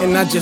and I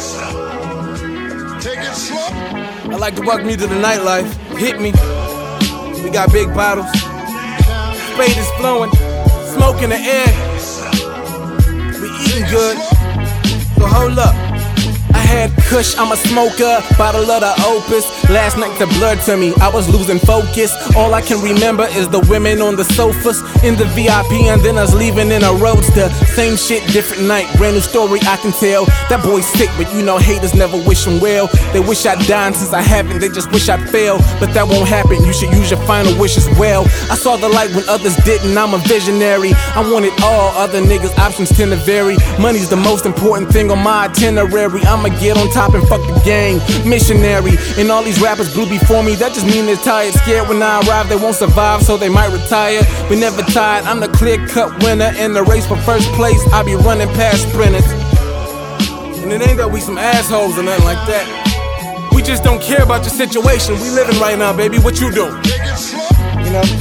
like to welcome you to the nightlife. Hit me. We got big bottles. Spade is flowing. Smoke in the air. We eating good. So hold up. I had kush, I'm a smoker, bottle of the Opus. Last night the blurred to me, I was losing focus. All I can remember is the women on the sofas, in the VIP, and then us leaving in a roadster. Same shit, different night, brand new story I can tell. That boy's sick, but you know haters never wish him well. They wish I'd died, since I haven't, they just wish I'd fail. But that won't happen, you should use your final wish as well. I saw the light when others didn't, I'm a visionary. I want it all, other niggas' options tend to vary. Money's the most important thing on my itinerary. I'ma get on top and fuck the gang, missionary. And all these rappers blew before me, that just mean they're tired. Scared when I arrive they won't survive, so they might retire. We never tired, I'm the clear-cut winner. In the race for first place, I be running past sprinters. And it ain't that we some assholes or nothing like that. We just don't care about your situation. We living right now, baby, what you doing? You know?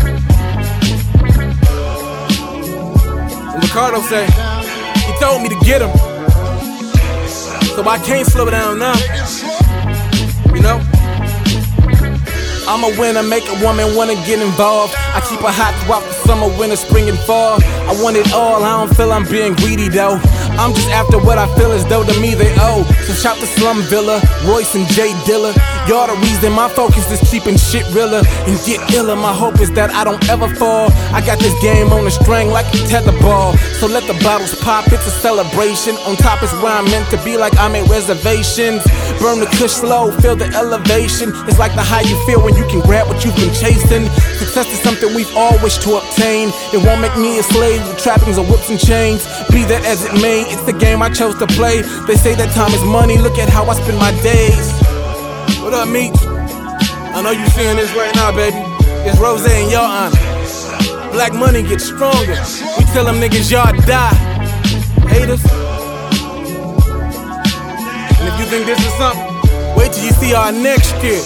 And Ricardo say, he told me to get him, so I can't slow down now. You know? I'm a winner, make a woman wanna get involved. I keep her hot throughout the summer, winter, spring, and fall. I want it all, I don't feel I'm being greedy though. I'm just after what I feel as though to me they owe. So shout to Slum Villa, Royce and Jay Dilla. Y'all the reason my focus is keeping shit realer and get iller. My hope is that I don't ever fall. I got this game on a string like a tetherball. So let the bottles pop, it's a celebration. On top is where I'm meant to be, like I made reservations. Burn the kush slow, feel the elevation. It's like the high you feel when you can grab what you've been chasing. Success is something we've all wished to obtain. It won't make me a slave to trappings of whips and chains. Be that as it may, it's the game I chose to play. They say that time is money, look at how I spend my days. What up, Meech? I know you seeing this right now, baby. It's Rose in your honor. Black money gets stronger. We tell them niggas y'all die. Haters. And if you think this is something, wait till you see our next year.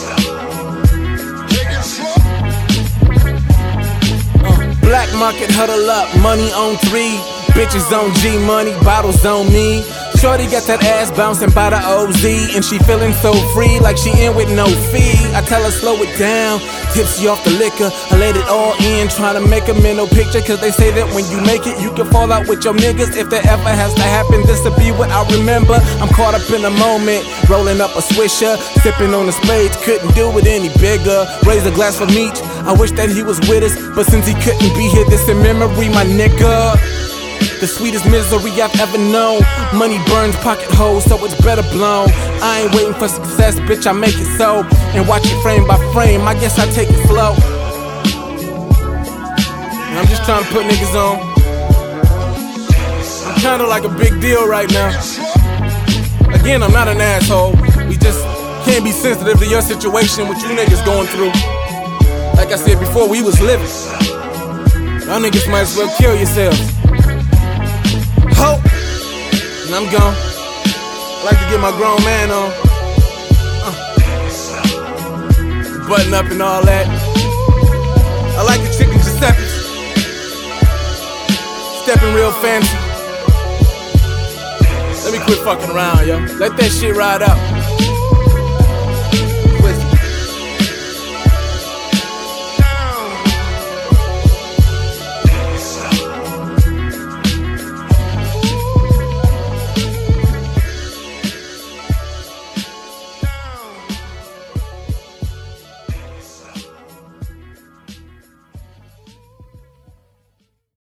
Black market huddle up, money on 3. Bitches on G money, bottles on me. Shorty got that ass bouncing by the OZ, and she feeling so free, like she in with no fee. I tell her slow it down, tipsy off the liquor. I let it all in, trying to make a mental picture. Cause they say that when you make it, you can fall out with your niggas. If that ever has to happen, this'll be what I remember. I'm caught up in the moment, rolling up a swisher, sipping on the spades, couldn't do it any bigger. Raise a glass for Meech, I wish that he was with us, but since he couldn't be here, this in memory, my nigga. The sweetest misery I've ever known. Money burns pocket holes, so it's better blown. I ain't waiting for success, bitch, I make it so. And watch it frame by frame, I guess I take it slow. And I'm just trying to put niggas on. I'm kinda like a big deal right now. Again, I'm not an asshole. We just can't be sensitive to your situation, what you niggas going through. Like I said before, we was living. Y'all niggas might as well kill yourselves. Hope, and I'm gone. I like to get my grown man on. Button up and all that. I like the chicken Giuseppe's. Stepping real fancy. Let me quit fucking around, yo. Let that shit ride out.